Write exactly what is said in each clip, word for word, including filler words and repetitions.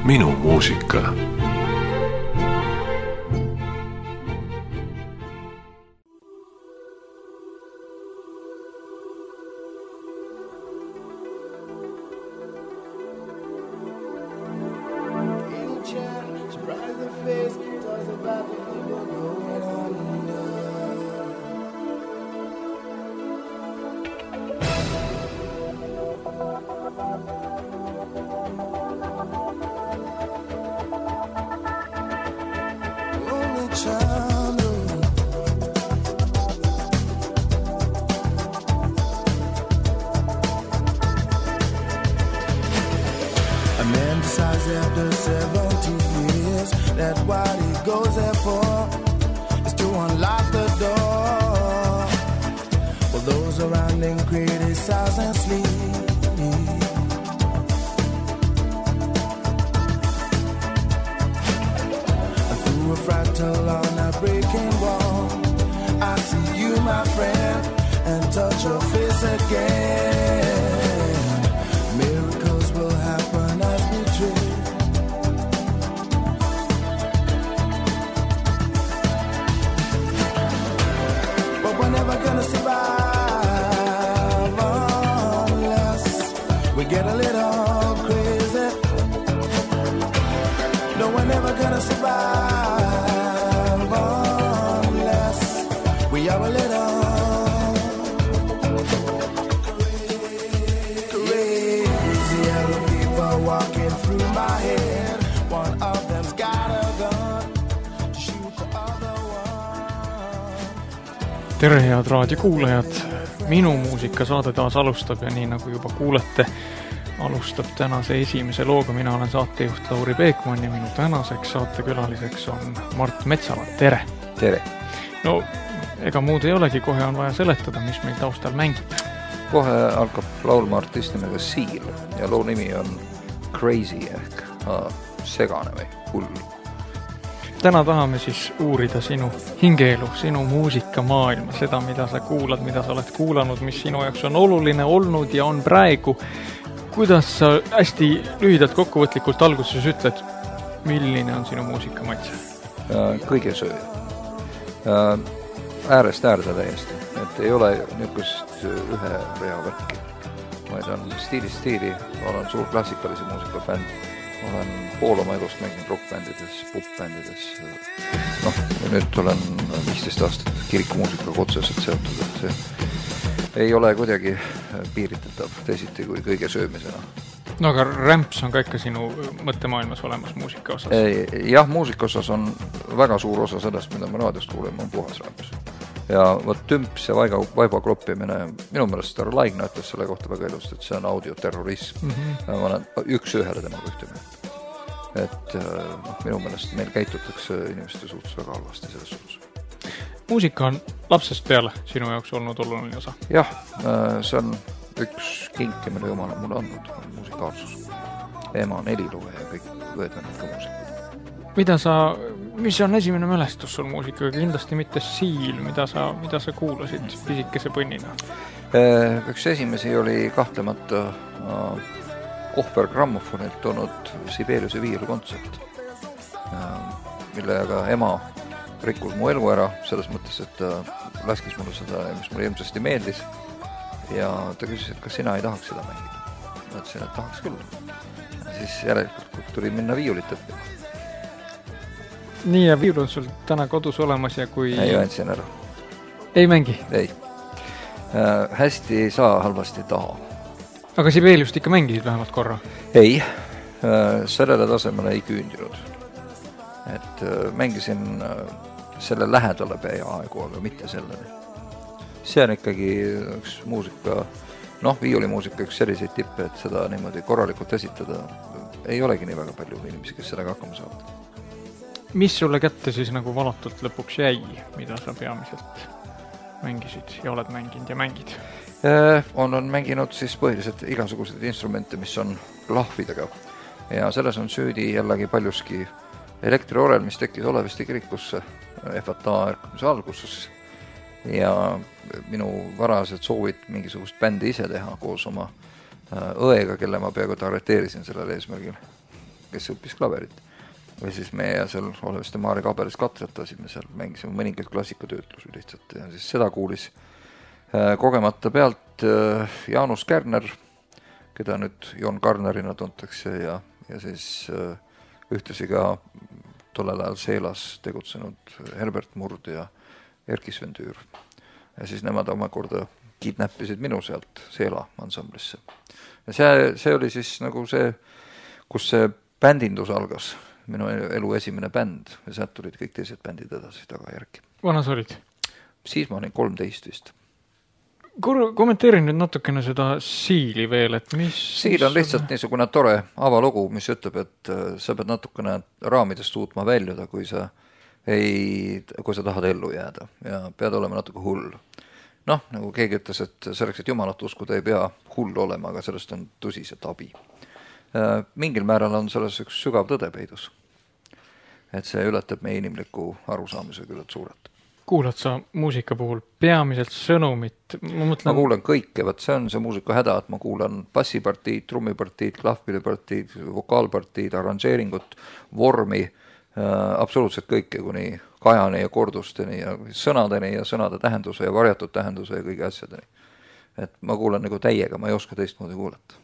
Minu muusika. After seventy years, that what he goes there for is to unlock the door. Well, those around him criticize and sleep. Through a fractal on a breaking wall, I see you, my friend, and touch your face again. Miracles will happen as we dream. Never gonna survive unless we get a little crazy. No, we're never gonna survive unless we are a little crazy. Yellow people walking through my head. One of them's got a gun to shoot the other one. Tere head raadiokuulajad, Minu muusika saade taas alustab ja nii nagu juba kuulete, alustab tänase esimese looga. Mina olen saatejuht Lauri Peekman ja minu tänaseks saatekülaliseks on Mart Metsala. Tere! Tere! No, ega muud ei olegi, kohe on vaja seletada, mis meil taustal mängib. Kohe algab laulma artist nimega Seal ja loo nimi on Crazy ehk ah, segane või hull. Täna tahame siis uurida sinu hingeelu, sinu muusikamaailma, seda, mida sa kuulad, mida sa oled kuulanud, mis sinu jaoks on oluline olnud ja on praegu. Kuidas sa hästi lühidalt kokkuvõtlikult alguses ütled, milline on sinu muusikamaitse? Kõige sööja. Äärest äärde täiesti, et ei ole niisugust ühe rea võrki, vaid on stiili stiili, olen suur klassikalise muusikabänd. Olen pool oma elust mänginud rockbändides, popbändides. Noh, nüüd olen viisteist aastat kirikumuusikaga otseselt seotud, et see ei ole kuidagi piiritatav teisiti kui kõige söömisena. No aga rämps on ka ikka sinu mõttemaailmas olemas muusika osas? Jah, muusika osas on väga suur osa sellest, mida ma raadiost kuulema, on puhas rämps. Ja võt tümps ja vaiga, vaiba kloppimine, minu meelest Taro Laigna ütles selle kohta väga ilust, et see on audioterrorism. Mm-hmm. Ma olen üks ühele temaga ühtime. Et no, minu meelest meil käitutakse inimeste suhtes väga halvasti selles suhtes. Muusika on lapsest peale sinu jaoks olnud oluline osa? Jah, see on üks kinki, mille jumal on mulle andnud, on muusikaalsus. Ema on helilugeja ja kõik võedanud ka muusika. Mida sa, mis on esimene mälestus sul muusikaga? Kindlasti mitte Seal, mida sa, mida sa kuulasid pisikese põnnina? Üks esimesi oli kahtlemata Kohver grammofonilt olnud Sibeliuse viiulkontsert, millega ema rikkus mu elu ära, selles mõttes, et ta laskis mulle seda, mis mulle ilmsesti meeldis ja ta küsis, et kas sina ei tahaks seda mängida. Ma ütlesin, et tahaks küll. Ja siis järelikult tuli minna viiulit õppima. Nii ja viiul on sul täna kodus olemas ja kui... Ei andsin ära. Ei mängi? Ei. Äh, hästi ei saa, halvasti ei taha. Aga Sibeliust ikka mängisid vähemalt korra? Ei, äh, sellele tasemele ei küündinud. Et äh, mängisin äh, selle lähedale peaaegu, aga mitte sellele. See on ikkagi üks muusika, noh, viiulimuusika üks selliseid tippe, et seda niimoodi korralikult esitada ei olegi nii väga palju inimesi, kes sellega hakkama saavad. Mis sulle kätte siis nagu valatult lõpuks jäi, mida sa peamiselt mängisid ja oled mänginud ja mängid? On, on mänginud siis põhiliselt igasuguseid instrumente, mis on lahvidega. Ja selles on süüdi jällegi paljuski elektriorel, mis tekkis Oleviste kirikusse F T A ärkamise alguses. Ja minu varased soovid mingisugust bändi ise teha koos oma õega, kelle ma peaaegu arreteerisin sellel eesmärgil. kes õppis klaverit. Või siis meie seal Oleviste Maari kabelis katretasime, seal mängisime mõningaid klassikatöötlusi lihtsalt ja siis seda kuulis kogemata pealt Jaanus Kärner, keda nüüd Jon Karnerina tuntakse ja, ja siis ühtlasi ka tollel ajal Seelas tegutsenud Herbert Murd ja Erki Svendüür. Ja siis nemad omakorda kidnappisid minu sealt Seela ansamblisse. Ja see, see oli siis nagu see, kus see bändindus algas. Minu elu esimene bänd ja sealt tulid kõik teised bändid edasi taga järgi. Vanas olid? Siis ma olin kolmteist vist. Kur- kommenteerin nüüd natukene seda siili veel, et mis... Siil on lihtsalt on... niisugune tore avalugu, mis ütleb, et sa pead natukene raamidest suutma väljuda, kui sa, ei, kui sa tahad ellu jääda ja pead olema natuke hull. Noh, nagu keegi ütles, et selleks, et jumalat uskuda ei pea hull olema, aga sellest on tõsiselt abi. Mingil määral on selles üks sügav tõde peidus. Et see ületab meie inimliku arusaamise küll et suurelt. Kuulad sa muusika puhul peamiselt sõnumit? Ma, mõtlen... ma kuulen kõike, võt see on see muusika häda, et ma kuulen bassipartiid, trummipartiid, klahvpillipartiid, vokaalpartiid, arranžeeringut, vormi, äh, absoluutselt kõike kuni kajani ja kordusteni ja sõnadeni ja sõnade tähenduse ja varjatud tähenduse ja kõige asjadeni. Et ma kuulen nagu täiega, ma ei oska teistmoodi kuulata.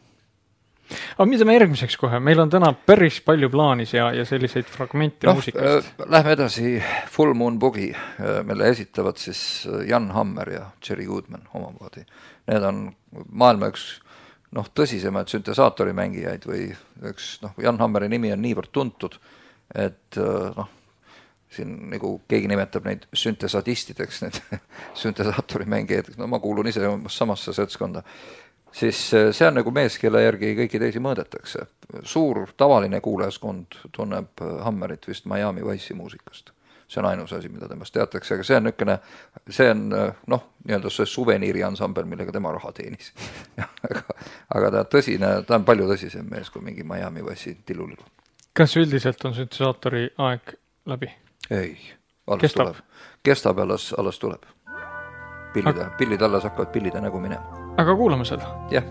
Aga mida me järgmiseks kohe? Meil on täna päris palju plaanis ja, ja selliseid fragmente no, muusikast. Äh, lähme edasi Full Moon Boogie, äh, mille esitavad siis Jan Hammer ja Jerry Goodman omamoodi. Need on maailma üks noh, tõsisemaid süntesaatorimängijad või üks, noh, Jan Hammeri nimi on niivõrd tuntud, et äh, noh, siin nagu keegi nimetab neid süntesadistideks, need süntesaatorimängijad, no ma kuulun ise samasse seltskonda. Siis see on nagu mees, kelle järgi kõiki teisi mõõdetakse. Suur tavaline kuulajaskond tunneb Hammerit vist Miami Vice'i muusikast. See on ainus asi, mida temast teatakse, aga see on nükene, see on noh, nii-öelda see suveniiri ansambel, millega tema raha teenis. aga, aga ta tõsine, ta on palju tõsisem mees kui mingi Miami Vice'i tillulilu. Kas üldiselt on süntesaatori aeg läbi? Ei, alles Kestab? tuleb. Kestab ja alles, alles tuleb. Pillid, aga... pillid alles hakkavad pillide nägu minema. Aga kuulame seda. Jah.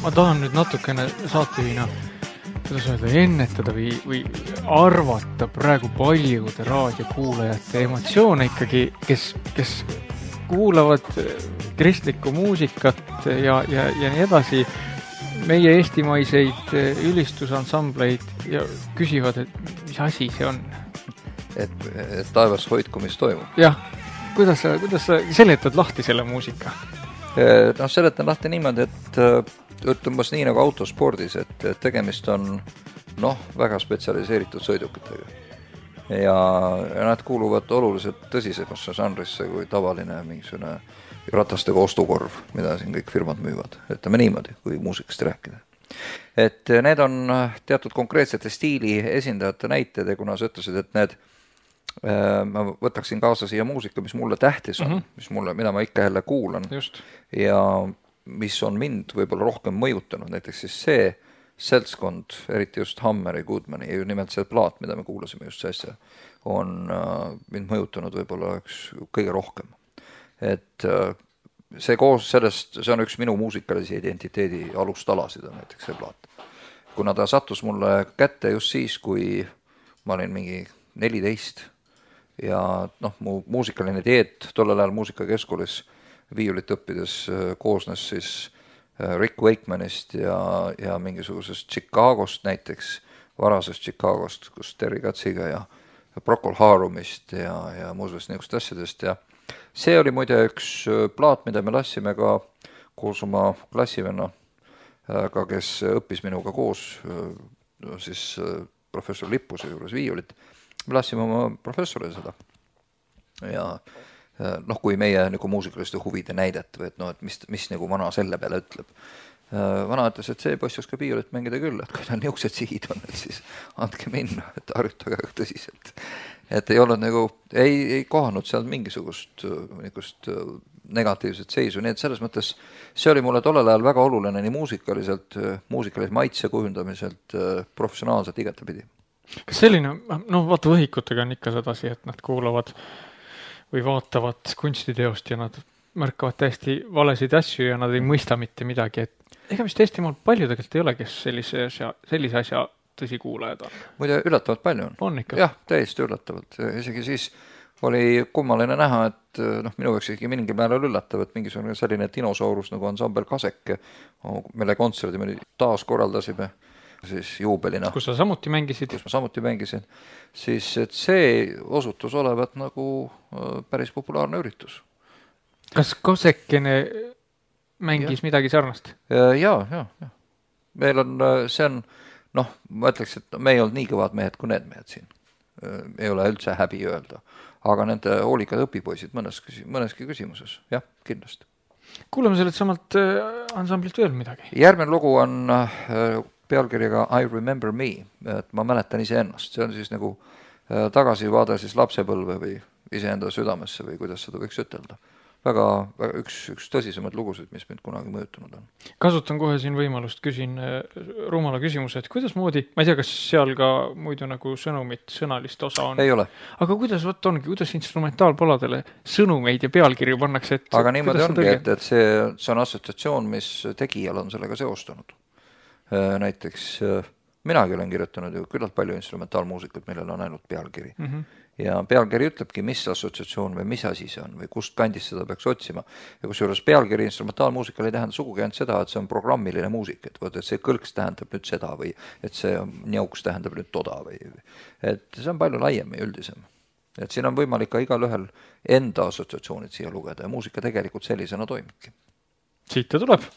ma tahan nüüd natukene saatejuhina, kuidas öelda, ennetada või, või arvata praegu paljude raadiokuulajate emotsioone ikkagi, kes, kes kuulavad kristlikku muusikat ja, ja, ja nii edasi, meie eestimaiseid ülistusansambleid ja küsivad, et mis asi see on. Et, et taevas hoidku, mis toimub. Jah, kuidas sa, kuidas sa seletad lahti selle muusika? No seletan lahti niimoodi, et ütlemas nii nagu autospordis, et tegemist on noh, väga spetsialiseeritud sõidukitega. Ja, ja nad kuuluvad oluliselt tõsisemasse žanrisse kui tavaline mingisugune ratastega ostukorv, mida siin kõik firmad müüvad. Ütleme niimoodi, kui muusikast rääkida. Et need on teatud konkreetsete stiili esindajate näited ja kuna sa ütlesid, et need ma võtaksin kaasa siia muusika, mis mulle tähtis on, mm-hmm. mis mulle, mida ma ikka jälle kuulan Just. ja mis on mind võib-olla rohkem mõjutanud, näiteks siis see seltskond, eriti just Hammeri, Goodmani ja nimelt see plaat, mida me kuulasime just see, on uh, mind mõjutanud võib-olla üks kõige rohkem. Et uh, see koos sellest, see on üks minu muusikalise identiteedi alustalasid on näiteks see plaat. Kuna ta sattus mulle kätte just siis, kui ma olin mingi neliteist ja noh, mu muusikaline dieet tollel ajal muusikakeskulis viiulit õppides koosnes siis Rick Wakemanist ja, ja mingisugusest Chicagost näiteks, varasest Chicagost, kus Terry Katsiga ja Procol Harumist ja, ja muusest niisugust asjadest ja see oli muide üks plaat, mida me lassime ka koos oma klassivenna, ka kes õppis minuga koos siis professor Lippuse juures viiulit. Me lassime oma professorile seda ja noh, kui meie nagu muusikaliste huvide näidet või et noh, et mis, mis nagu vana selle peale ütleb. Vana ütles, et see poiss oskab viiulit mängida küll, et kui tal niisugused sihid on, et siis andke minna, et harjutage tõsiselt. Et ei olnud nagu, ei, ei kohanud seal mingisugust niisugust negatiivset seisu, nii et selles mõttes see oli mulle tollel ajal väga oluline nii muusikaliselt, muusikalise maitse kujundamiselt, professionaalselt igatepidi. Kas selline, no vaata võhikutega on ikka sedasi, et nad kuulavad või vaatavad kunstiteost ja nad märkavad täiesti valesid asju ja nad ei mõista mitte midagi, et ega vist Eestimaal palju tegelikult ei ole, kes sellise asja, sellise asja tõsikuulajad on. Muide, üllatavalt palju on. On ikka? Jah, täiesti üllatavalt. Isegi siis oli kummaline näha, et noh, minu jaoks ikkagi mingil määral üllatav, et mingisugune selline dinosaurus nagu ansambel Kasek, mille kontserdi me taas korraldasime siis juubelina. Kus sa samuti mängisid? Kus ma samuti mängisin. Siis, et see osutus olevat nagu päris populaarne üritus. Kas Kasekene mängis ja. midagi sarnast? Ja, ja, ja. Meil on, see on, noh, ma ütleks, et me ei olnud nii kõvad mehed kui need mehed siin. Ei ole üldse häbi öelda. Aga nende hoolikad õpipoisid mõnes, mõneski küsimuses. Jah, kindlasti. Kuuleme sellelt samalt ansamblilt veel midagi. Järgmine lugu on pealkirjaga I Remember Me, et ma mäletan ise ennast. See on siis nagu tagasi vaade siis lapsepõlve või iseenda südamesse või kuidas seda võiks ütelda. Väga, väga üks, üks tõsisemad lugusid, mis mind kunagi mõjutanud on. Kasutan kohe siin võimalust, küsin rumala küsimuse, et kuidas moodi, ma ei tea, kas seal ka muidu nagu sõnumit, sõnalist osa on? Ei ole. Aga kuidas võtta ongi, kuidas instrumentaalpaladele sõnumeid ja pealkirju pannakse? Et, aga niimoodi ongi, et, et see, see on assotsiatsioon, mis tegijal on sellega seostanud. Näiteks minagi olen kirjutanud ju küllalt palju instrumentaalmuusikat, millel on ainult pealkiri. Mm-hmm. Ja pealkiri ütlebki, mis assotsiatsioon või mis asi see on või kust kandist seda peaks otsima. Ja kusjuures pealkiri instrumentaalmuusikal ei tähenda sugugi ainult seda, et see on programmiline muusik, et, võt, et see kõlks tähendab nüüd seda või et see njauks tähendab nüüd toda või et see on palju laiem ja üldisem. Et siin on võimalik ka igal ühel enda assotsiatsioonid siia lugeda ja muusika tegelikult sellisena toimibki. Siit ta tuleb.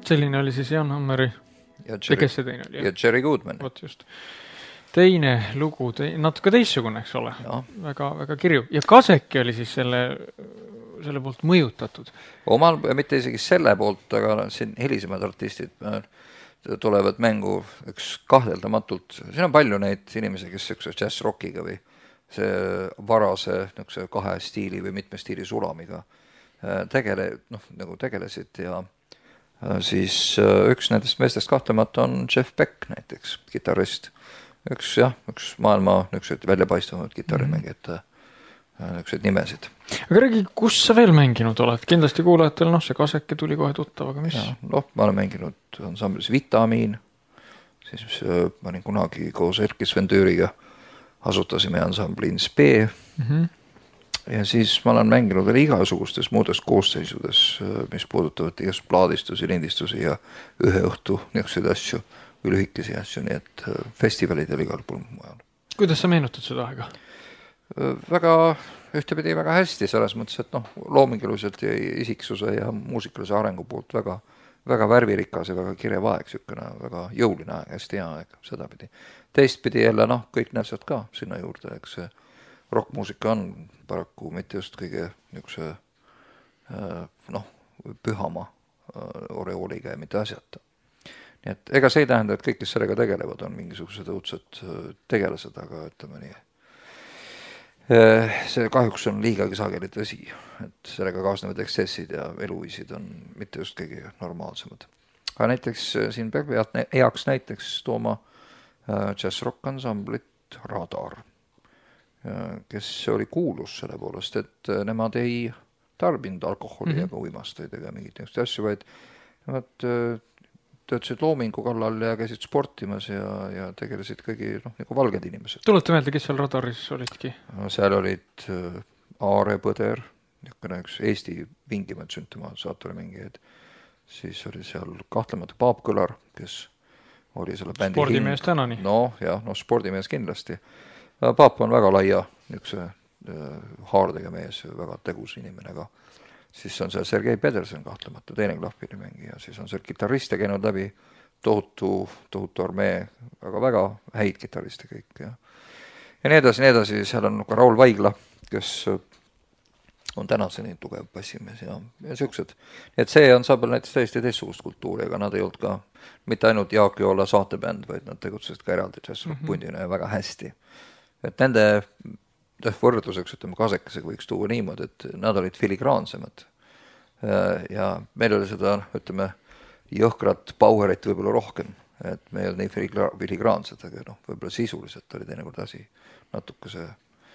selline oli siis Jan Hammeri ja, ja kes see teine oli? Ja Jerry Goodman. Vot just. Teine lugu, te... natuke teistsugune, eks ole. Väga, väga kirju. Ja Kaseki oli siis selle, selle poolt mõjutatud. Omal, mitte isegi selle poolt, aga siin helisemad artistid tulevad mängu üks kahdeldamatult. Siin on palju neid inimesi, kes üks jazz rockiga või see varase kahe stiili või mitme stiili sulamiga tegele, noh, nagu tegelesid ja siis üks nendest meestest kahtlemata on Jeff Beck näiteks, kitarrist. Üks, jah, üks maailma nüksed väljapaistavad kitarrimängijate nüksed nimesid. Aga räägi, kus sa veel mänginud oled? Kindlasti kuulajatel, noh, see Kaseke tuli kohe tuttav, aga mis? Ja, noh, ma olen mänginud ansamblis Vitamiin, siis ma olin kunagi koos Erki Svendüüriga asutasime ansambli Ins B mm-hmm. ja siis ma olen mänginud veel igasugustes muudes koosseisudes, mis puudutavad igast plaadistusi, lindistusi ja ühe õhtu niisuguseid asju või lühikesi asju, nii et festivalid oli igal pool mujal. Kuidas sa meenutad seda aega? Väga, ühtepidi väga hästi, selles mõttes, et noh, loominguliselt ja isiksuse ja muusikalise arengu poolt väga, väga värvirikas ja väga kirev aeg, sükene väga jõuline aeg, hästi hea aeg, seda pidi. Teistpidi jälle, noh, kõik näsad ka sinna juurde, eks see rockmuusika on paraku mitte just kõige niisuguse, noh, pühama oreooliga ja mitte asjata. Nii et ega see ei tähenda, et kõik, kes sellega tegelevad, on mingisugused õudsed tegelased, aga ütleme nii. See kahjuks on liigagi sageli tõsi, et sellega kaasnevad eksessid ja eluviisid on mitte just kõige normaalsemad. Aga näiteks siin peab heaks näiteks tooma jazz-rock ansamblit Radar, kes oli kuulus selle poolest, et nemad ei tarbinud alkoholi mm-hmm. ega uimastaid ega mingit niisugust asju, vaid nemad töötasid loomingu kallal ja käisid sportimas ja, ja tegelesid kõigi noh, nagu valged inimesed. Tulete meelde, kes seal Radaris olidki? Seal olid Aare Põder, niisugune üks Eesti vingimaid süntümaatsaatori mingijaid. Siis oli seal kahtlemata Paap Kõlar, kes oli selle bändi spordimees tänani. No, jah, no spordimees kindlasti. Paap on väga laia niisuguse haardega mees, väga tegus inimene ka. Siis on seal Sergei Pedersen kahtlemata, teine klahvpillimängija, siis on seal kitarriste käinud läbi tohutu, tohutu armee, aga väga häid kitarriste kõik. Ja, ja nii edasi, nii edasi, seal on ka Raul Vaigla, kes on tänaseni tugev bassimees ja, ja siuksed. Et see ansambel näiteks täiesti teistsugust kultuuri, aga nad ei olnud ka mitte ainult Jaak Joola saatebänd, vaid nad tegutsesid ka eraldi jazz-pundina mm-hmm. ja väga hästi. Et nende võrdluseks, ütleme, Kasekesega võiks tuua niimoodi, et nad olid filigraansemad. Ja meil oli seda, ütleme, jõhkrat powerit võib-olla rohkem, et me ei olnud nii filigra- filigraansed, aga noh, võib-olla sisuliselt oli teinekord asi natuke see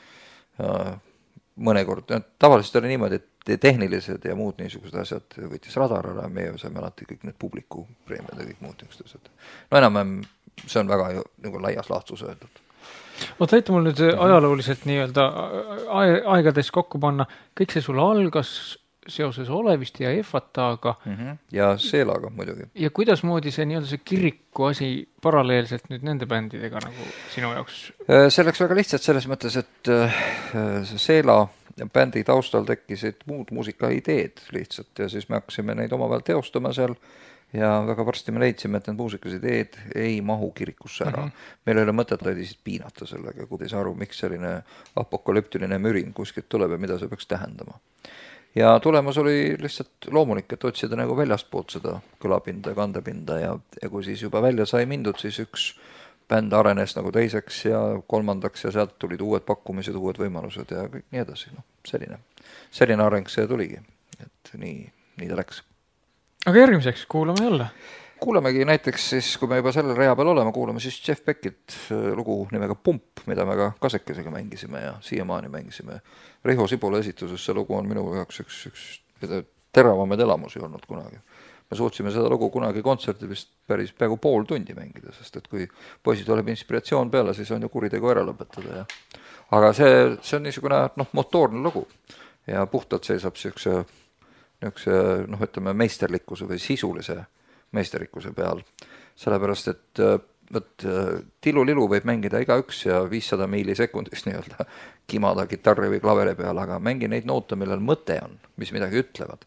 ja mõnekord, tavaliselt oli niimoodi, et tehnilised ja muud niisugused asjad võttis Radar ära, meie saime alati kõik need publiku preemiad ja kõik muud niisugused asjad. No enam see on väga nagu laias laastus öeldud. Oot, aita mul nüüd ajalooliselt nii-öelda aegades kokku panna. Kõik see sul algas seoses Olevist ja Efataga. Mm-hmm. Ja Seelaga muidugi. Ja kuidas moodi see nii-öelda see kiriku asi paralleelselt nüüd nende bändidega nagu sinu jaoks? See läks väga lihtsalt selles mõttes, et see Seela bändi taustal tekkisid muud muusikaideed lihtsalt ja siis me hakkasime neid omavahel teostama seal. Ja väga varsti me leidsime, et need muusikalised ideed ei mahu kirikusse ära. Mm-hmm. Meil ei ole mõtet lihtsalt piinata sellega, kui ei saa aru, miks selline apokalüptiline mürin kuskilt tuleb ja mida see peaks tähendama. Ja tulemus oli lihtsalt loomulik, et otsida nagu väljastpoolt seda kõlapinda ja kandepinda ja, ja kui siis juba välja sai mindud, siis üks bänd arenes nagu teiseks ja kolmandaks ja sealt tulid uued pakkumised, uued võimalused ja kõik nii edasi. No, selline, selline areng see tuligi, et nii, nii ta läks. Aga järgmiseks kuulame jälle. Kuulamegi näiteks siis, kui me juba selle rea peal oleme, kuulame siis Jeff Beckit lugu nimega Pump, mida me ka Kasekesega mängisime ja siiamaani mängisime. Riho Sibula esituses see lugu on minu jaoks üks, üks teravamaid elamusi olnud kunagi. Me suutsime seda lugu kunagi kontserti vist päris peaaegu pool tundi mängida, sest et kui poisid tuleb inspiratsioon peale, siis on ju kuritegu ära lõpetada. Ja. Aga see, see on niisugune noh, motoorne lugu ja puhtalt seisab siukse üks, noh, ütleme, meisterlikkuse või sisulise meisterikkuse peal. Sellepärast, et võt, tilu-lilu võib mängida iga üks ja viissada miili sekundis nii-öelda kimada kitarri või klaveri peal, aga mängi neid noote, millel mõte on, mis midagi ütlevad.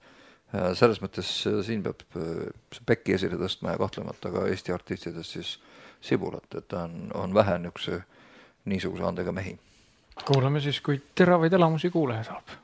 Selles mõttes siin peab Pekki esile tõstma ja kahtlemata ka Eesti artistidest siis Sibulat, et ta on, on vähe niisuguse niisuguse andega mehi. Kuulame siis, kui teravaid elamusi kuuleja saab.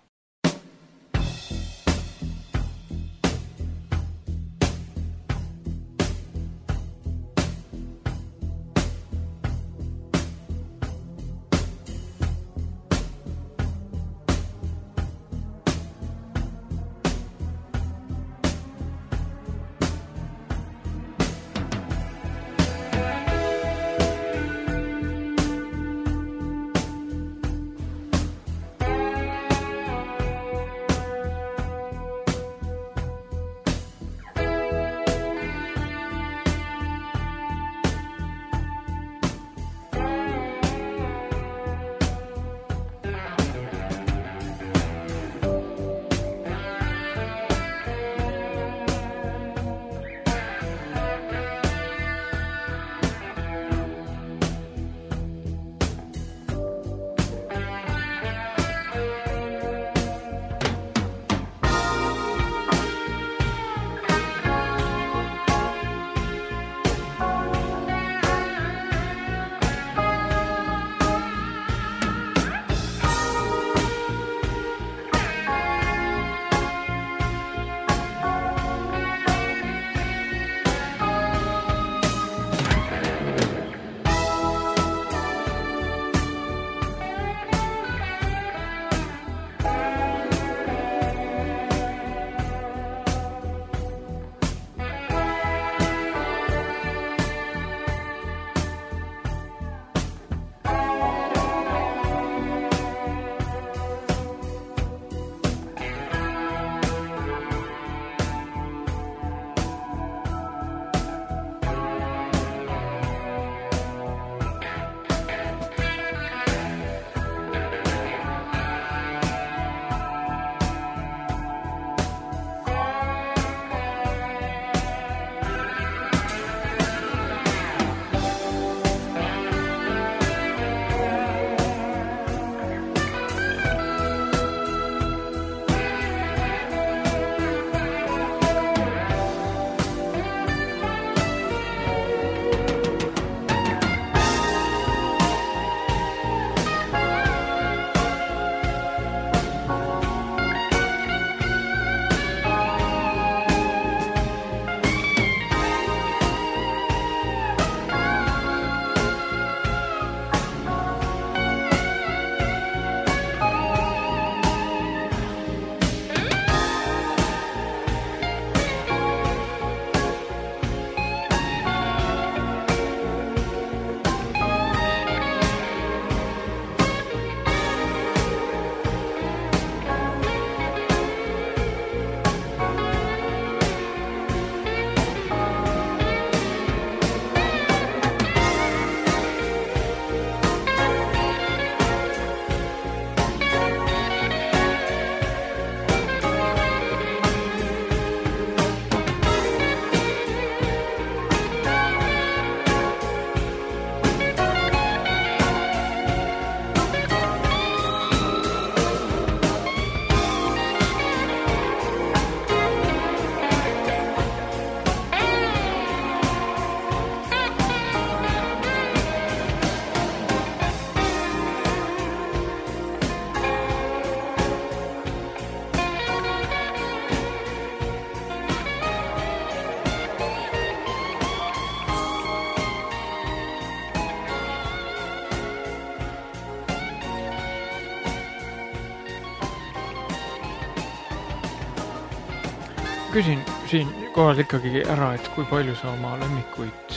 küsin siin kohal ikkagi ära, et kui palju sa oma lemmikuid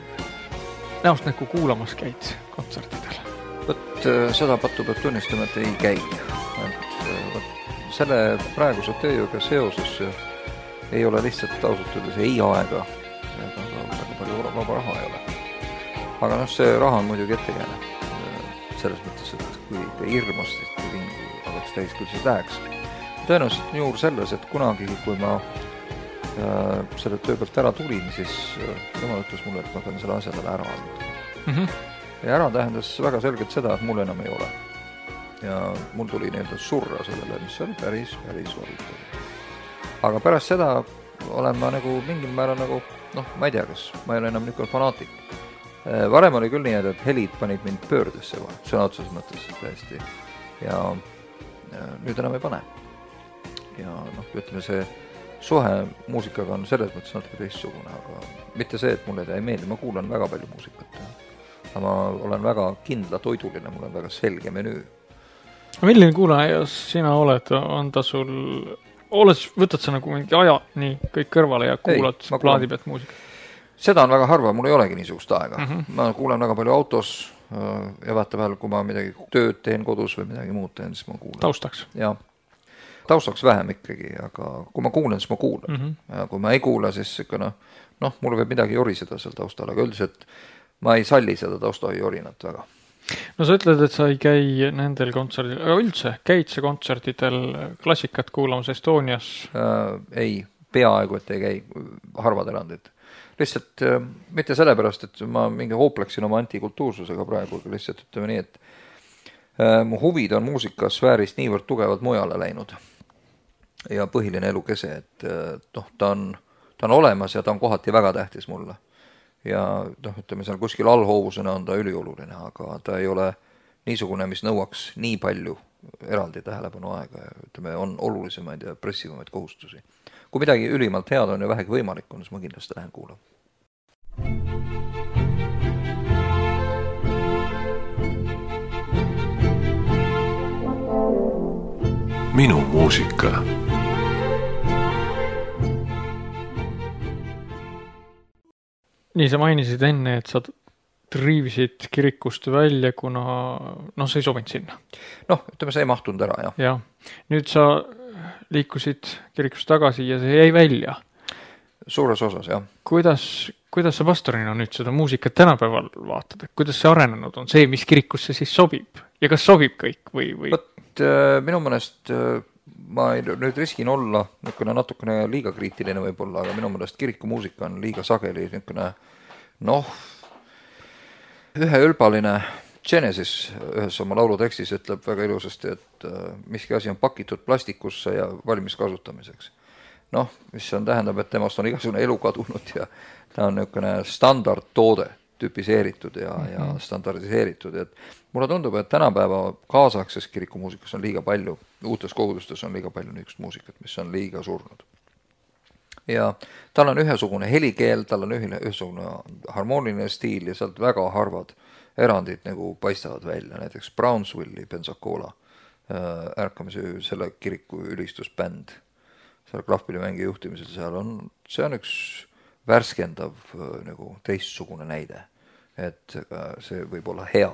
näost näkku kuulamas käid kontsertidel? Võt seda pattu peab tunnistama, et ei käi. Et, võt, selle praeguse tööga seoses ei ole lihtsalt ausutades ei aega, ega väga palju vaba raha ei ole. Aga noh, see raha on muidugi ettekääne. Selles mõttes, et kui hirmast, et kui ringi oleks täis, küll siis läheks. Tõenäoliselt juur selles, et kunagi, kui ma äh, selle töö pealt ära tulin, siis jumal ütles mulle, et ma pean selle asja talle ära andma. Mm -hmm. Ja ära tähendas väga selgelt seda, et mul enam ei ole. Ja mul tuli nii-öelda surra sellele, mis oli päris, päris valitav. aga pärast seda olen ma nagu mingil määral nagu, noh, ma ei tea, kas ma ei ole enam niisugune fanaatik. Varem oli küll nii, et helid panid mind pöördesse kohe, sõna otseses mõttes täiesti. Ja, ja nüüd enam ei pane. Ja noh, ütleme, see suhe muusikaga on selles mõttes natuke teistsugune, aga mitte see, et mulle ta ei meeldi, ma kuulan väga palju muusikat. Aga ma olen väga kindla toiduline, mul on väga selge menüü. Milline kuulaja sina oled? On ta sul... Oled, võtad sa nagu mingi aja nii kõik kõrvale ja kuulad ei, plaadi pealt muusika? Seda on väga harva, mul ei olegi niisugust aega. Mm -hmm. Ma kuulan väga palju autos ja vaata veel, kui ma midagi tööd teen kodus või midagi muud teen, siis ma kuulan. Taustaks? Ja, taustaks vähem ikkagi, aga kui ma kuulan, siis ma kuulan. Mm -hmm. Ja kui ma ei kuula, siis ikka noh, noh, mul võib midagi joriseda seal taustal, aga üldiselt ma ei salli seda tausta jorinat väga. No sa ütled, et sa ei käi nendel kontserdil, aga üldse, käid sa kontsertidel klassikat kuulamas Estonias? Äh, ei, peaaegu, et ei käi harvad erandid. Lihtsalt äh, mitte sellepärast, et ma mingi hoopleksin oma antikultuursusega praegu, aga lihtsalt ütleme nii, et äh, mu huvid on muusikasfäärist niivõrd tugevalt mujale läinud. Ja põhiline elukese, et äh, noh, ta on, ta on olemas ja ta on kohati väga tähtis mulle. Ja noh, ütleme seal kuskil allhoovusena on ta ülioluline, aga ta ei ole niisugune, mis nõuaks nii palju eraldi tähelepanu aega ja ütleme, on olulisemaid ja pressivamaid kohustusi. Kui midagi ülimalt head on ja vähegi võimalik on, siis ma kindlasti lähen kuulama. Minu muusika. Nii, sa mainisid enne, et sa triivisid kirikust välja, kuna noh, sa ei sobinud sinna. Noh, ütleme, see ei mahtunud ära, jah. Ja. Nüüd sa liikusid kirikust tagasi ja see jäi välja. Suures osas, jah. Kuidas, kuidas sa pastorina nüüd seda muusikat tänapäeval vaatad? Kuidas see arenenud on? See, mis kirikusse siis sobib? Ja kas sobib kõik? Või, või? Võt, minu mõnest ma ei, nüüd riskin olla niisugune natukene liiga kriitiline võib-olla, aga minu mõnest kirikumuusika on liiga sageli niisugune, noh, üheülbaline. Genesis ühes oma laulu tekstis ütleb väga ilusasti, et miski asi on pakitud plastikusse ja valmis kasutamiseks. Noh, mis on tähendab, et temast on igasugune elu kadunud ja ta on niisugune standardtoode, tüpiseeritud ja, mm -hmm. ja standardiseeritud. Et mulle tundub, et tänapäeva kaasaegses kirikumuusikas on liiga palju, uutes kogudustes on liiga palju niisugust muusikat, mis on liiga surnud. Ja tal on ühesugune helikeel, tal on ühesugune harmooniline stiil ja sealt väga harvad erandid nagu paistavad välja. Näiteks Brownsvilli Pensacola äh, ärkamise selle kiriku ülistusbänd seal klahvpillimängi juhtimisel, seal on, see on üks värskendav äh, nagu teistsugune näide, et äh, see võib olla hea.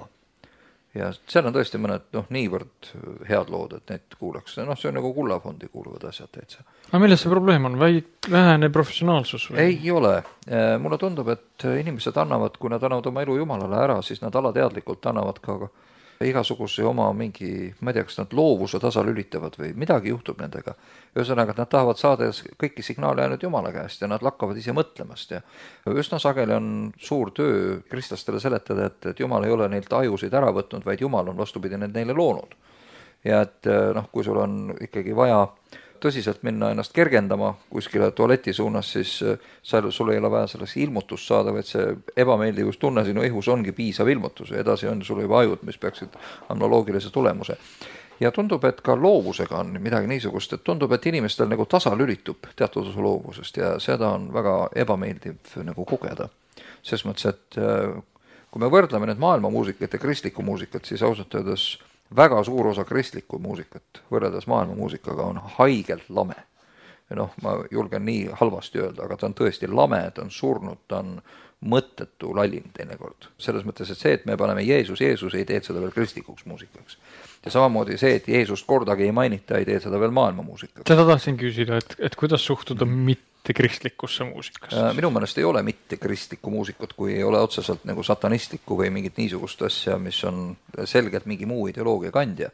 Ja seal on tõesti mõned noh, niivõrd head lood, et need kuulaks. Noh, see on nagu kullafondi kuuluvad asjad täitsa. Aga milles see probleem on? Või vähene professionaalsus? Või? Ei ole. Mulle tundub, et inimesed annavad, kui nad annavad oma elu Jumalale ära, siis nad alateadlikult annavad ka igasuguse oma mingi, ma ei tea, kas nad loovuse tasal ülitavad või midagi juhtub nendega. Ühesõnaga, et nad tahavad saada kõiki signaale ainult Jumala käest ja nad lakkavad ise mõtlemast. Ja üsna sageli on suur töö kristlastele seletada, et, et Jumal ei ole neilt ajusid ära võtnud, vaid Jumal on vastupidi need neile loonud. Ja et noh, kui sul on ikkagi vaja tõsiselt minna ennast kergendama kuskile tualeti suunas, siis sa, sul ei ole vaja sellest ilmutust saada, vaid see ebameeldivus tunne sinu ihus ongi piisav ilmutus ja edasi on sul juba ajud, mis peaksid analoogilise tulemuse. Ja tundub, et ka loovusega on midagi niisugust, et tundub, et inimestel nagu tasa lülitub teatud osa loovusest ja seda on väga ebameeldiv nagu kogeda. Selles mõttes, et kui me võrdleme need maailma muusikat ja kristlikku muusikat, siis ausalt öeldes väga suur osa kristlikku muusikat võrreldes maailma muusikaga on haigelt lame. Ja noh, ma julgen nii halvasti öelda, aga ta on tõesti lame, ta on surnud, ta on mõttetu lallin teinekord. Selles mõttes, et see, et me paneme Jeesus, Jeesus ei tee seda veel kristlikuks muusikaks. Ja samamoodi see, et Jeesust kordagi ei mainita, ei tee seda veel maailma muusikaks. Seda tahtsin küsida, et, et kuidas suhtuda mitte kristlikusse muusikasse? Minu mõnest ei ole mitte kristlikku muusikut, kui ei ole otseselt nagu satanistlikku või mingit niisugust asja, mis on selgelt mingi muu ideoloogia kandja.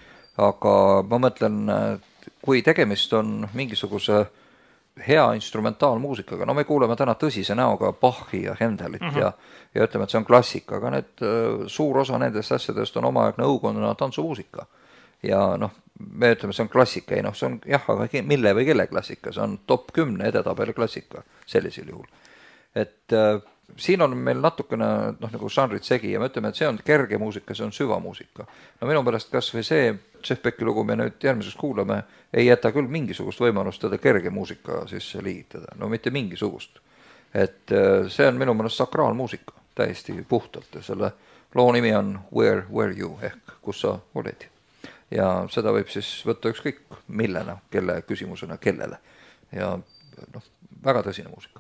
Aga ma mõtlen, kui tegemist on mingisuguse hea instrumentaalmuusikaga, no me kuuleme täna tõsise näoga Bachi ja Hendelit uh -huh. ja, ja ütleme, et see on klassika, aga need, suur osa nendest asjadest on omaaegne õukonnana tantsumuusika. ja noh, me ütleme, see on klassika, ei noh, see on jah, aga mille või kelle klassika, see on top kümne edetabeli klassika sellisel juhul. Et äh, siin on meil natukene noh, nagu žanrid segi ja me ütleme, et see on kerge muusika, see on süvamuusika. No minu pärast kas või see Jeff Becki lugu me nüüd järgmiseks kuulame, ei jäta küll mingisugust võimalust teda kerge muusika sisse liigitada, no mitte mingisugust. Et see on minu mõnest sakraalmuusika täiesti puhtalt ja selle loo nimi on Where Were You ehk kus sa olid. Ja seda võib siis võtta ükskõik millena, kelle küsimusena kellele ja noh, väga tõsine muusika.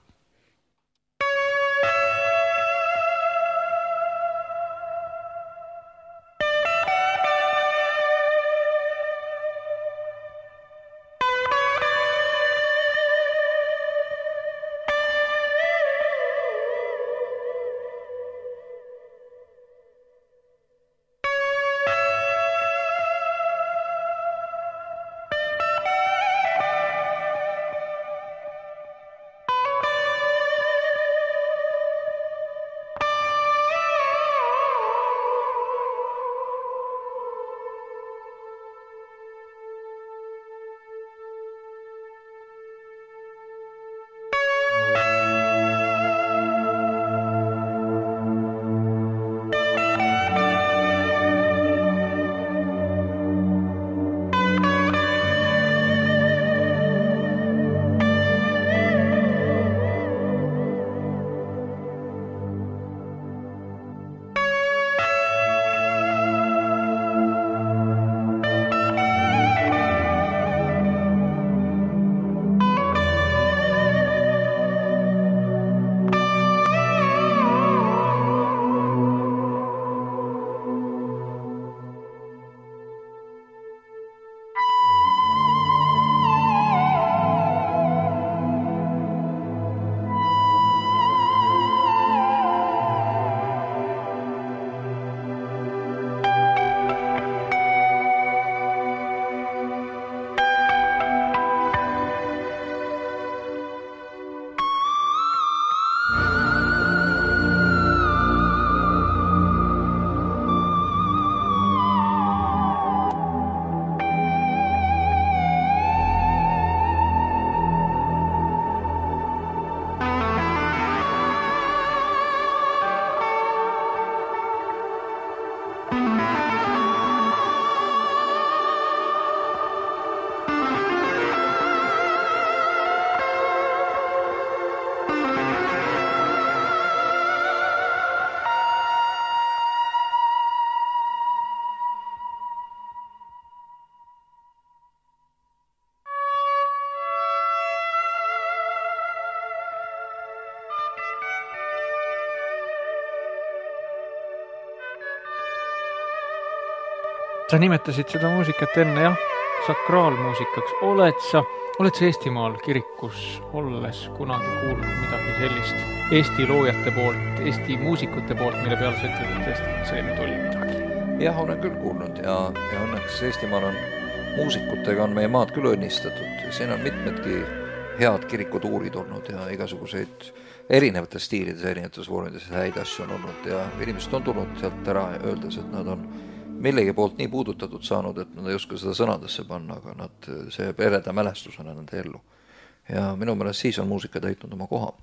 Sa nimetasid seda muusikat enne, jah, sakraalmuusikaks. Oled sa, oled sa Eestimaal kirikus olles kunagi kuulnud midagi sellist Eesti loojate poolt, Eesti muusikute poolt, mille peale sa ütled, et tõesti, see nüüd oli midagi? Jah, olen küll kuulnud ja, ja õnneks Eestimaal on muusikutega on meie maad küll õnnistatud. Siin on mitmedki head kirikutuurid olnud ja igasuguseid erinevates stiilides, erinevates vormides häid asju on olnud ja inimesed on tulnud sealt ära ja öeldes, et nad on millegi poolt nii puudutatud saanud, et nad ei oska seda sõnadesse panna, aga nad, see pereda mälestusena nende ellu. Ja minu meelest siis on muusika täitnud oma koha.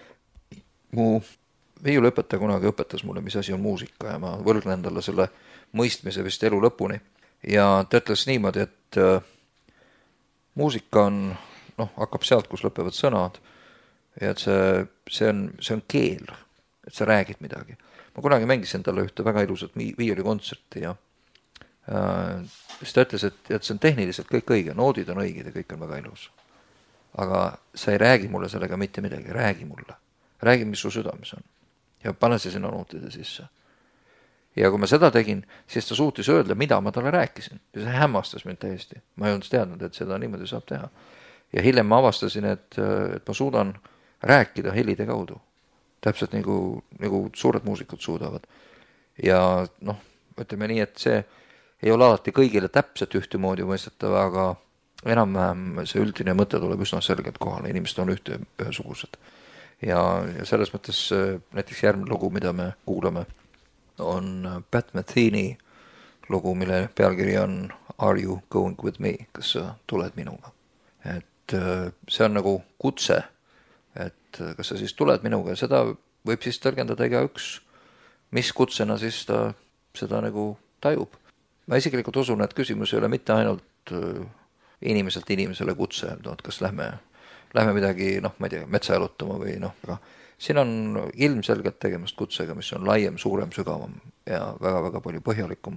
Mu viiulõpetaja kunagi õpetas mulle, mis asi on muusika ja ma võlgnen endale selle mõistmise vist elu lõpuni. Ja ta ütles niimoodi, et äh, muusika on, noh, hakkab sealt, kus lõpevad sõnad ja et see, see, on, see on keel, et sa räägid midagi. Ma kunagi mängisin talle ühte väga ilusat viiulikontserti ja äh, siis ta ütles, et, et see on tehniliselt kõik õige, noodid on õiged ja kõik on väga ilus. Aga sa ei räägi mulle sellega mitte midagi, räägi mulle. Räägi, mis su südames on. Ja pane see sinna nootide sisse. Ja kui ma seda tegin, siis ta suutis öelda, mida ma talle rääkisin. Ja see hämmastas mind täiesti. Ma ei olnud teadnud, et seda niimoodi saab teha. Ja hiljem ma avastasin, et, et ma suudan rääkida helide kaudu. Täpselt nagu, nagu suured muusikud suudavad. Ja noh, ütleme nii, et see ei ole alati kõigile täpselt ühtemoodi mõistetav, aga enam-vähem see üldine mõte tuleb üsna selgelt kohale. Inimesed on ühte, ühesugused. Ja, ja selles mõttes näiteks järgmine lugu, mida me kuulame, on Pat Metheny lugu, mille pealkiri on are you going with me, kas sa tuled minuga. Et see on nagu kutse, et kas sa siis tuled minuga ja seda võib siis tõlgendada iga üks, mis kutsena siis ta seda nagu tajub. Ma isiklikult usun, et küsimus ei ole mitte ainult inimeselt inimesele kutse, et kas lähme, lähme midagi, noh, ma ei tea, metsa jalutama või noh, aga siin on ilmselgelt tegemist kutsega, mis on laiem, suurem, sügavam ja väga-väga palju põhjalikum.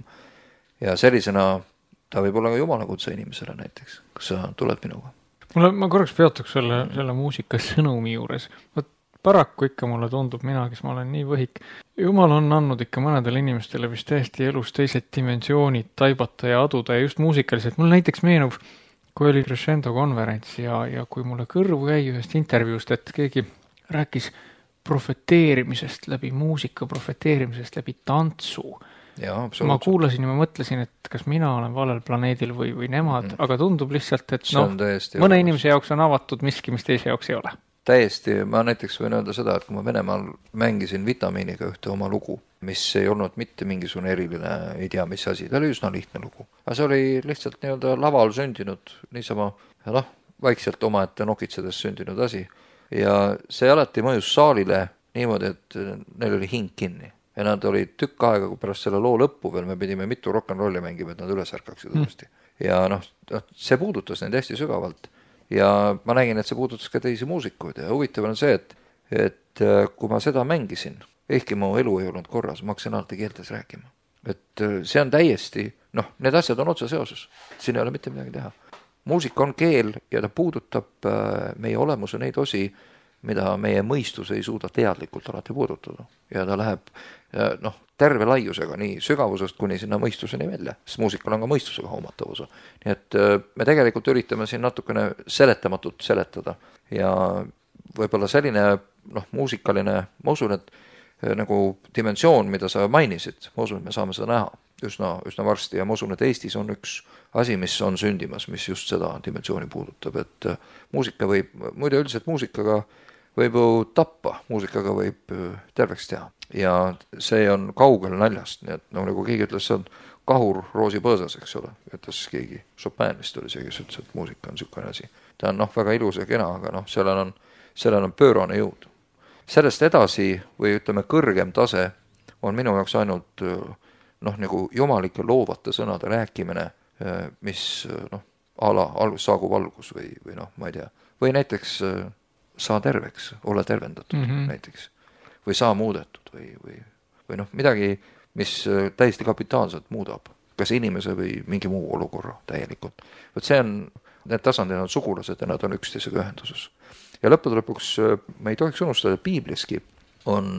Ja sellisena ta võib olla ka Jumala kutse inimesele näiteks, kas sa tuled minuga. Mulle, ma korraks peatuks selle, selle muusika sõnumi juures. Võt paraku ikka mulle tundub mina, kes ma olen nii võhik. Jumal on andnud ikka mõnedele inimestele vist täiesti elus teised dimensioonid taibata ja aduda ja just muusikaliselt. Mul näiteks meenub, kui oli Crescendo konverents ja, ja kui mulle kõrvu jäi ühest intervjuust, et keegi rääkis profeteerimisest läbi muusika, profeteerimisest läbi tantsu. Ja, ma kuulasin ja ma mõtlesin, et kas mina olen valel planeedil või, või nemad, mm. aga tundub lihtsalt, et no, mõne inimese jaoks on avatud miski, mis teise jaoks ei ole. Täiesti, ma näiteks võin öelda seda, et kui ma Venemaal mängisin Vitamiiniga ühte oma lugu, mis ei olnud mitte mingisugune eriline, ei tea mis asi, ta oli üsna lihtne lugu. Aga see oli lihtsalt nii-öelda laval sündinud, niisama, ja noh, vaikselt omaette nokitsedes sündinud asi. Ja see alati mõjus saalile niimoodi, et neil oli hing kinni. Ja nad olid tükk aega, kui pärast selle loo lõppu veel, me pidime mitu rock'n'rolli mängima, et nad üles ärkaksid uuesti. Mm. Ja noh, see puudutas neid hästi sügavalt. Ja ma nägin, et see puudutas ka teisi muusikuid ja huvitav on see, et, et kui ma seda mängisin, ehkki mu elu ei olnud korras, ma hakkasin alati keeltes rääkima. Et see on täiesti, noh, need asjad on otse seoses. Siin ei ole mitte midagi teha. Muusika on keel ja ta puudutab meie olemuse neid osi, mida meie mõistus ei suuda teadlikult alati puudutada. Ja ta läheb noh, terve laiusega nii sügavusest kuni sinna mõistuseni välja, sest muusikal on ka mõistusega hoomatav osa. Nii et me tegelikult üritame siin natukene seletamatut seletada ja võib-olla selline noh, muusikaline, ma usun, et nagu dimensioon, mida sa mainisid, ma usun, et me saame seda näha üsna, üsna varsti ja ma usun, et Eestis on üks asi, mis on sündimas, mis just seda dimensiooni puudutab, et muusika võib, muide üldiselt muusikaga võib ju tappa, muusikaga võib terveks teha. Ja see on kaugel naljast, nii et no, nagu keegi ütles, see on kahur roosi põõsas, eks ole. Ütles keegi, Chopin vist oli see, kes ütles, et muusika on sükane asi. Ta on noh, väga ilus ja kena, aga noh, sellel on, sellel on pöörane jõud. Sellest edasi või ütleme kõrgem tase on minu jaoks ainult noh, nagu jumalike loovate sõnade rääkimine, mis noh, ala, algus saagu valgus või, või noh, ma ei tea. Või näiteks saa terveks, ole tervendatud mm -hmm. näiteks. Või saa muudetud või, või, või noh, midagi, mis täiesti kapitaalselt muudab, kas inimese või mingi muu olukorra täielikult. Võt see on, need tasandid on sugulased ja nad on üksteisega ühenduses. Ja lõppude lõpuks me ei tohiks unustada, et Piibliski on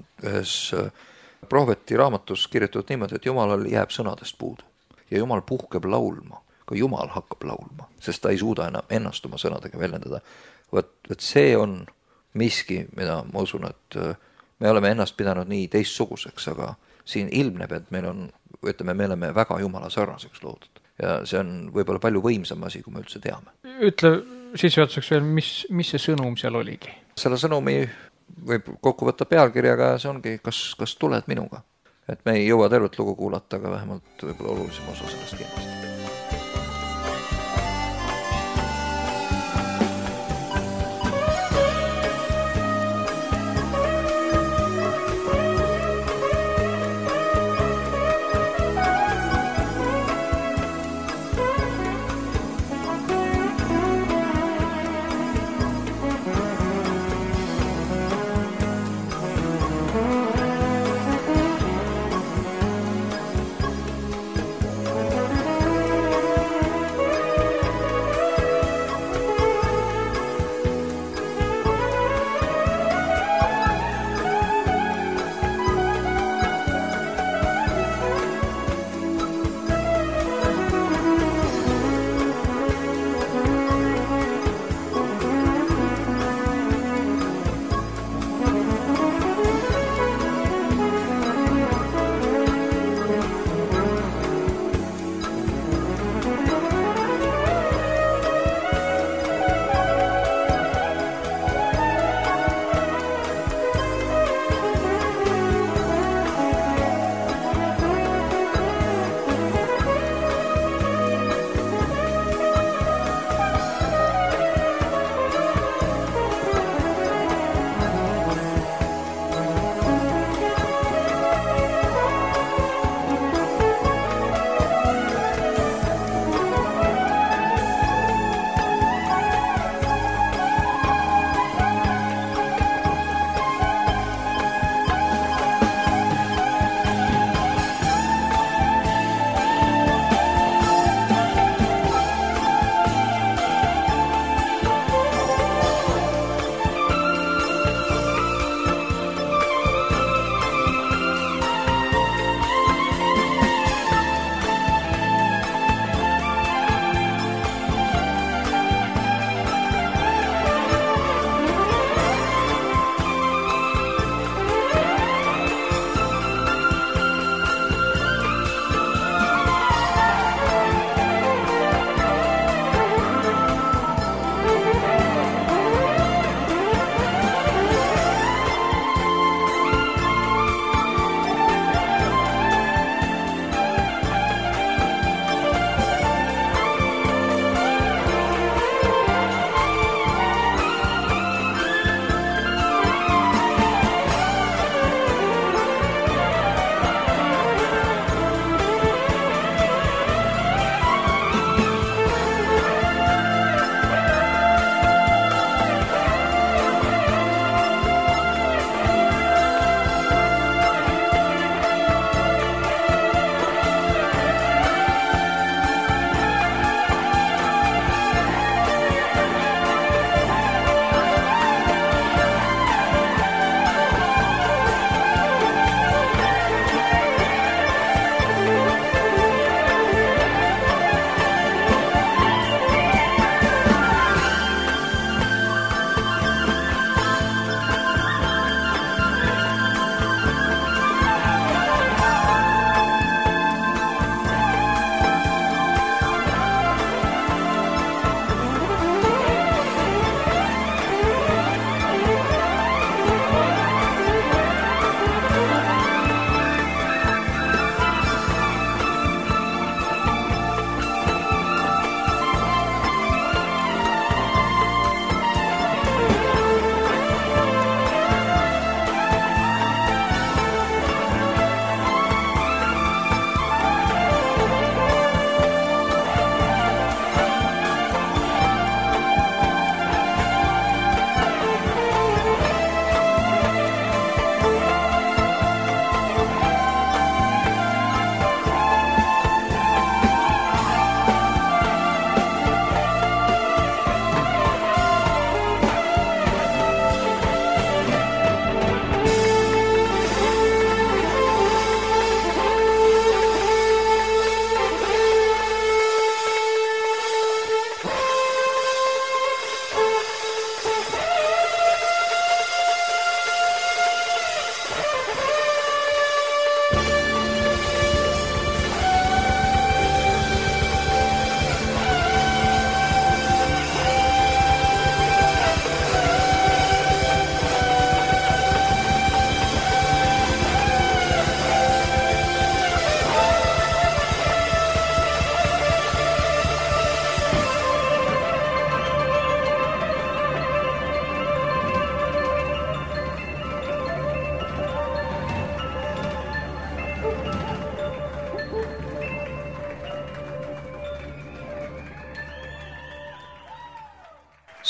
ühes prohveti raamatus kirjutatud niimoodi, et Jumalal jääb sõnadest puudu ja Jumal puhkeb laulma, ka Jumal hakkab laulma, sest ta ei suuda enam ennast oma sõnadega väljendada. Võt, võt see on miski, mida ma usun, et me oleme ennast pidanud nii teistsuguseks, aga siin ilmneb, et meil on, ütleme, me oleme väga Jumala sarnaseks loodud. Ja see on võib-olla palju võimsam asi, kui me üldse teame. Ütle sissejuhatuseks veel, mis, mis see sõnum seal oligi? Selle sõnumi võib kokku võtta pealkirjaga, see ongi, kas, kas tuled minuga. Et me ei jõua tervet lugu kuulata, aga vähemalt võib-olla olulisem osa sellest kindlasti.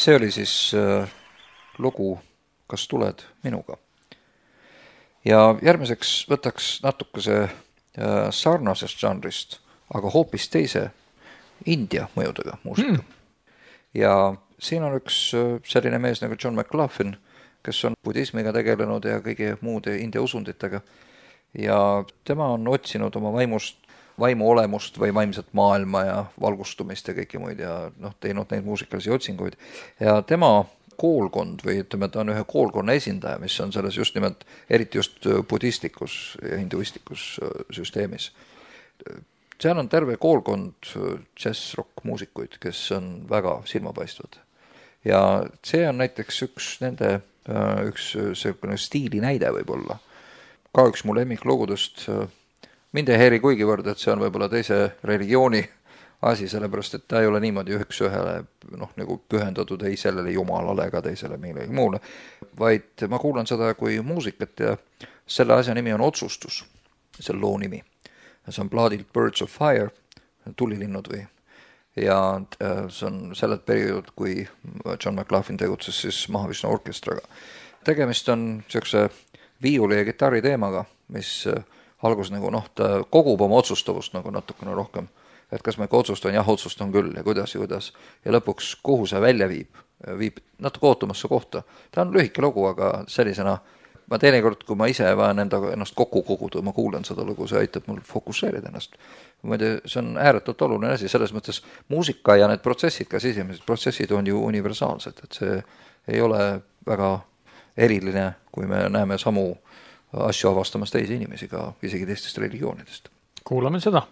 see oli siis äh, lugu Kas tuled minuga. Ja järgmiseks võtaks natukese äh, sarnasest žanrist, aga hoopis teise India mõjudega muusika. Mm. Ja siin on üks äh, selline mees nagu John McLaughlin, kes on budismiga tegelenud ja kõige muude India usunditega. Ja tema on otsinud oma vaimust, vaimu olemust või vaimset maailma ja valgustumist ja kõiki muid ja noh, teinud neid muusikalisi otsinguid. Ja tema koolkond või ütleme, ta on ühe koolkonna esindaja, mis on selles just nimelt, eriti just budistlikus ja hinduistlikus süsteemis. Seal on terve koolkond jazz-rock muusikuid, kes on väga silmapaistvad. Ja see on näiteks üks nende, üks selline stiili näide võib-olla. Ka üks mu lemmiklugudest, mind ei häiri kuigivõrd, et see on võib-olla teise religiooni asi, sellepärast, et ta ei ole niimoodi üheks ühele noh, nagu pühendatud ei sellele jumalale ega teisele millegi muule, vaid ma kuulan seda kui muusikat ja selle asja nimi on Otsustus, selle loo nimi. See on plaadilt Birds of Fire, tulilinnud või. Ja see on sellelt periood, kui John McLaughlin tegutses siis Mahavishnu orkestraga. Tegemist on selline viiuli ja kitarri teemaga, mis algus nagu noh, ta kogub oma otsustavust nagu natukene rohkem. Et kas ma ikka otsustan, jah, otsustan küll ja kuidas ja kuidas. Ja lõpuks, kuhu see välja viib, viib natuke ootumasse kohta. Ta on lühike lugu, aga sellisena, ma teinekord, kui ma ise vajan enda, ennast kokku koguda, ma kuulen seda lugu, see aitab mul fokusseerida ennast. Muide, see on ääretult oluline asi, selles mõttes muusika ja need protsessid, ka sisemised protsessid on ju universaalsed, et see ei ole väga eriline, kui me näeme samu asju avastamas teisi inimesi ka isegi teistest religioonidest. Kuulame seda.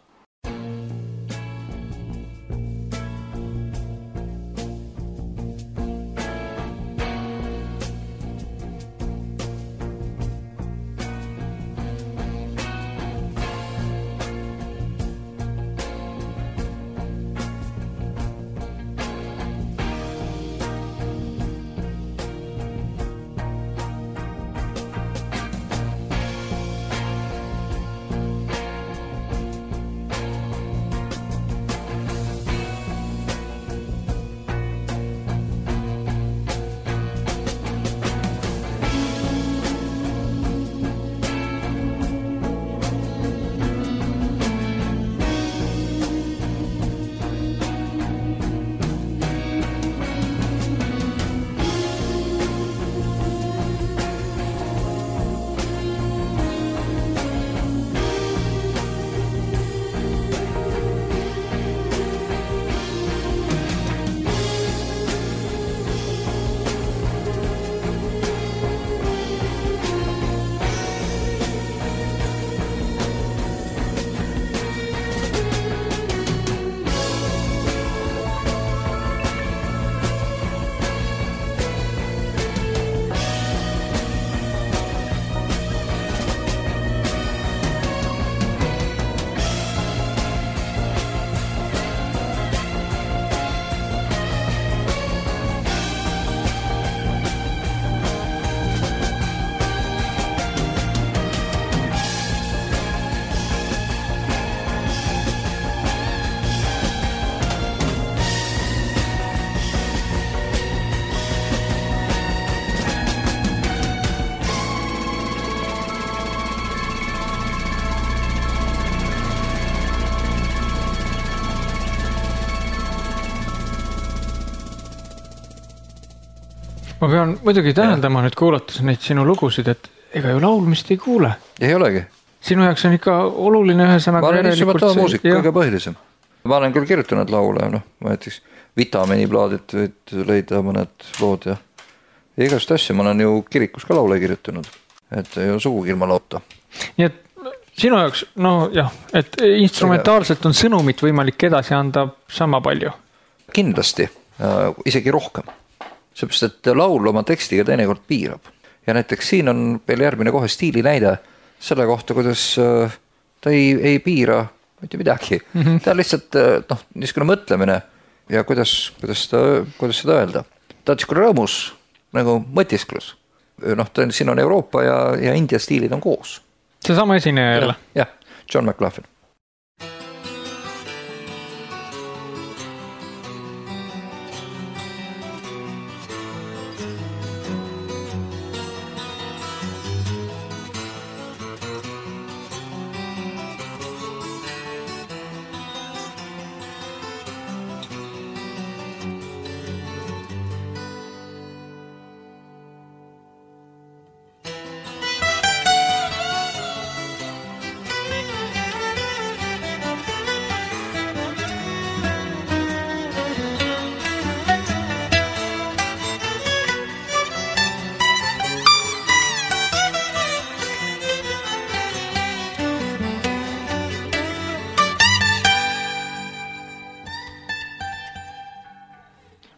Ma pean muidugi täheldama nüüd kuulates neid sinu lugusid, et ega ju laulmist ei kuule. Ei olegi. Sinu jaoks on ikka oluline ühesõnaga. Ma olen instrumentaalne muusik, kõige põhilisem. Ma olen küll kirjutanud laule, noh, ma näiteks vitamiiniplaadit võid leida mõned lood ja igast asja. Ma olen ju kirikus ka laule kirjutanud, et ei ole sugugi ilma lauta. Nii et sinu jaoks, no jah, et instrumentaalselt on sõnumit võimalik edasi anda sama palju. Kindlasti, äh, isegi rohkem. Seepärast, et laul oma tekstiga teinekord piirab. Ja näiteks siin on veel järgmine kohe stiili näide selle kohta, kuidas äh, ta ei, ei piira mitte midagi. Mm-hmm. Ta on lihtsalt noh, niisugune mõtlemine ja kuidas, kuidas, ta, kuidas seda öelda. Ta on niisugune rõõmus nagu mõtisklus. Noh, ta on, siin on Euroopa ja, ja India stiilid on koos. See sama esineja jälle? Jah, John McLaughlin.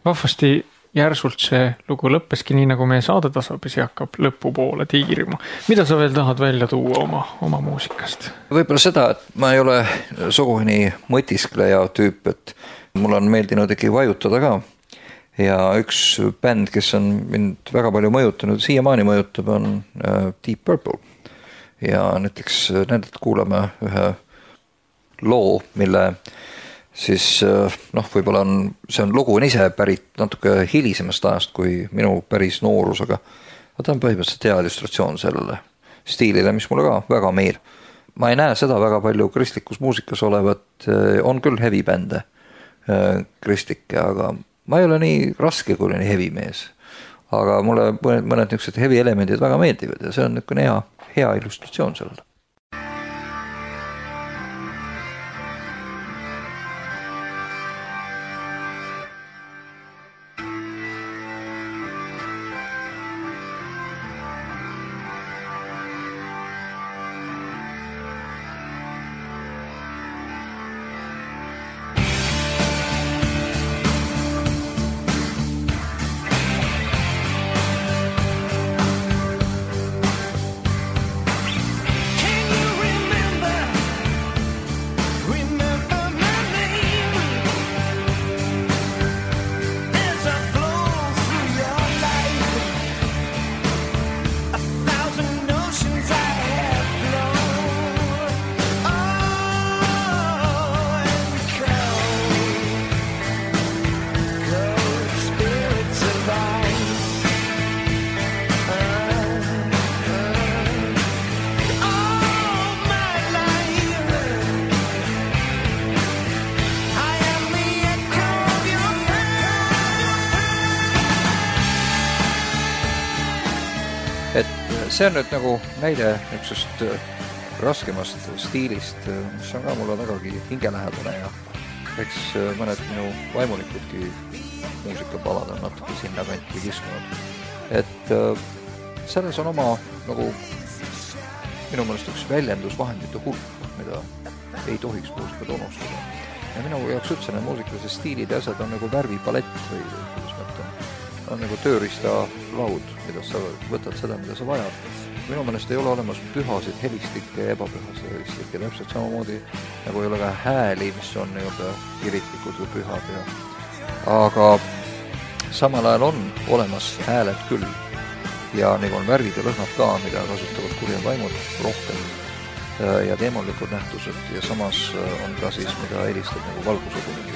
vahvasti järsult see lugu lõppeski nii, nagu meie saade tasapisi hakkab lõpupoole tiirima. Mida sa veel tahad välja tuua oma, oma muusikast? Võib-olla seda, et ma ei ole sugugi nii mõtiskleja tüüp, et mul on meeldinud ikkagi vajutada ka. Ja üks bänd, kes on mind väga palju mõjutanud, siiamaani mõjutab, on Deep Purple. Ja näiteks nendelt kuulame ühe loo, mille siis noh, võib-olla on, see on lugu on ise pärit natuke hilisemast ajast kui minu päris noorus, aga ta on põhimõtteliselt hea illustratsioon sellele stiilile, mis mulle ka väga meeldib. Ma ei näe seda väga palju kristlikus muusikas olevat, on küll heavy bände kristlikke, aga ma ei ole nii raske kui nii heavy mees. Aga mulle mõned niisugused heavy elemendid väga meeldivad ja see on niisugune hea, hea illustratsioon sellele. See on nüüd nagu näide niisugusest raskemast stiilist, mis on ka mulle vägagi hingelähedane ja eks mõned minu vaimulikudki muusikapalad on natuke sinna kanti kiskunud. Et selles on oma nagu minu meelest üks väljendusvahendite hulk, mida ei tohiks muusikat unustada. Ja minu jaoks üldse need muusikalise stiilid ja asjad on nagu värvipalett või kuidas mõtlen. On nagu tööriista laud, mida sa võtad seda, mida sa vajad. Minu meelest ei ole olemas pühasid helistikke ja ebapühasid helistikke. Täpselt samamoodi nagu ei ole ka hääli, mis on nii-öelda kiritlikud või pühad. Ja. Aga samal ajal on olemas hääled küll. Ja nagu on värvid ja lõhnad ka, mida kasutavad kurjad vaimud rohkem ja teemalikud nähtused. Ja samas on ka siis, mida helistab nagu valgusõgulik.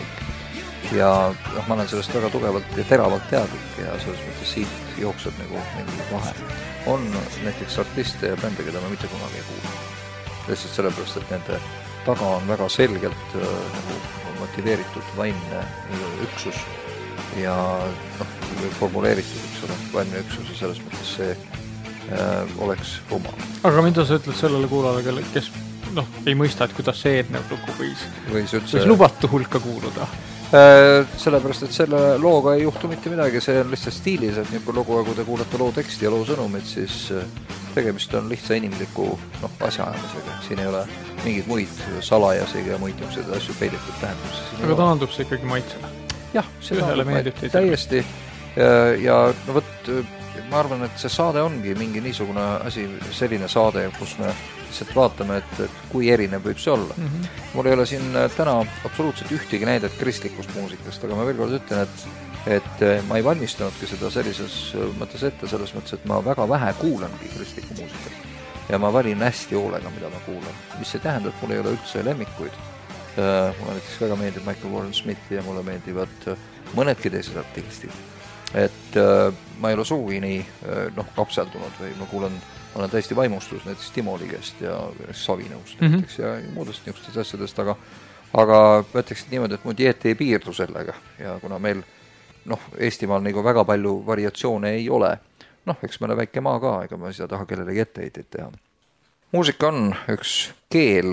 Ja noh, ma olen sellest väga tugevalt ja teravalt teadlik ja selles mõttes siit jookseb nagu mingi vahe. On näiteks artiste ja bände, keda ma mitte kunagi ei kuule. Lihtsalt sellepärast, et nende taga on väga selgelt äh, nagu motiveeritud vaimne üksus ja noh, formuleeritud üks ole, vaimne üksus ja selles mõttes see äh, oleks rumal. Aga mida sa ütled sellele kuulale, kes noh, ei mõista, et kuidas see eelnev lugu võis, võis, üldse... võis lubatu hulka kuuluda? Sellepärast, et selle looga ei juhtu mitte midagi, see on lihtsalt stiilis, et niisugune lugu, kui te kuulete loo teksti ja loo sõnumit, siis tegemist on lihtsa inimliku noh, asjaajamisega. Siin ei ole mingid muid salajasega ja muid niisugused asju peidetud tähendusi. Aga taandub see ikkagi maitsele? Jah, see taandub täiesti ja, ja no võt, ma arvan, et see saade ongi mingi niisugune asi, selline saade, kus me lihtsalt vaatame, et, et kui erinev võib see olla. Mm -hmm. Mul ei ole siin täna absoluutselt ühtegi näidet kristlikust muusikast, aga ma veel kord ütlen, et, et ma ei valmistunudki seda sellises mõttes ette, selles mõttes, et ma väga vähe kuulangi kristlikku muusikat. Ja ma valin hästi hoolega, mida ma kuulan. Mis see tähendab, mul ei ole üldse lemmikuid. Mulle näiteks väga meeldib Michael Warren Smith ja mulle meeldivad mõnedki teised artistid. Et ma ei ole sugugi nii noh, kapseldunud või ma kuulan ma olen täiesti vaimustus näiteks Timo Ligest ja Savinõust mm -hmm. ja muudest niisugustest asjadest, aga, aga võtaks niimoodi, et mu dieet ei piirdu sellega ja kuna meil noh, Eestimaal nagu väga palju variatsioone ei ole, noh, eks meile väike maa ka, ega ma seda taha kellelegi etteheiteid teha. Muusika on üks keel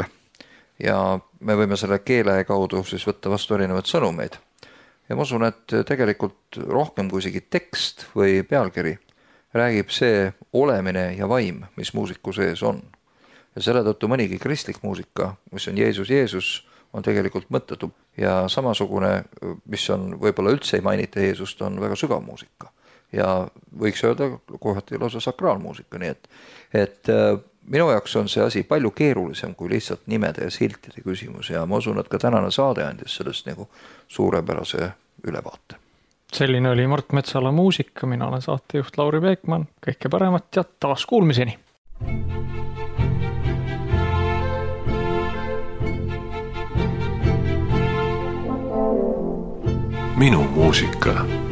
ja me võime selle keele kaudu siis võtta vastu erinevaid sõnumeid. Ja ma usun, et tegelikult rohkem kui isegi tekst või pealkiri räägib see olemine ja vaim, mis muusiku sees on. Ja selle tõttu mõnigi kristlik muusika, mis on Jeesus, Jeesus, on tegelikult mõttetu ja samasugune, mis on võib-olla üldse ei mainita Jeesust, on väga sügav muusika ja võiks öelda kohati lausa sakraalmuusika, nii et, et minu jaoks on see asi palju keerulisem kui lihtsalt nimede ja siltide küsimus ja ma usun, et ka tänane saade andis sellest nagu suurepärase ülevaate. Selline oli Mart Metsala muusika, mina olen saatejuht Lauri Peekman, kõike paremat ja taas kuulmiseni! Minu muusika.